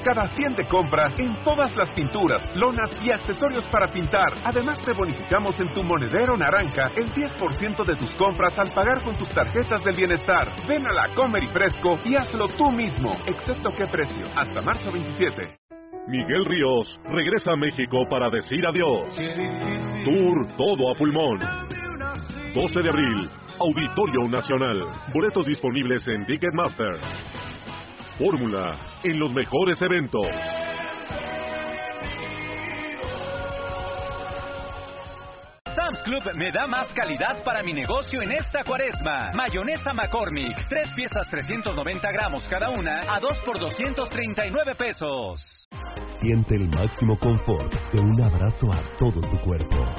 Cada 100 de compra en todas las pinturas, lonas y accesorios para pintar. Además, te bonificamos en tu monedero naranja el 10% de tus compras al pagar con tus tarjetas del bienestar. Ven a la Comer y Fresco y hazlo tú mismo, excepto qué precio, hasta marzo 27. Miguel Ríos regresa a México para decir adiós. Tour todo a pulmón. 12 de abril, Auditorio Nacional. Boletos disponibles en Ticketmaster. Fórmula en los mejores eventos. Sam's Club me da más calidad para mi negocio en esta Cuaresma. Mayonesa McCormick, 3 piezas 390 gramos cada una, a 2 por 239 pesos. Siente el máximo confort de un abrazo a todo tu cuerpo.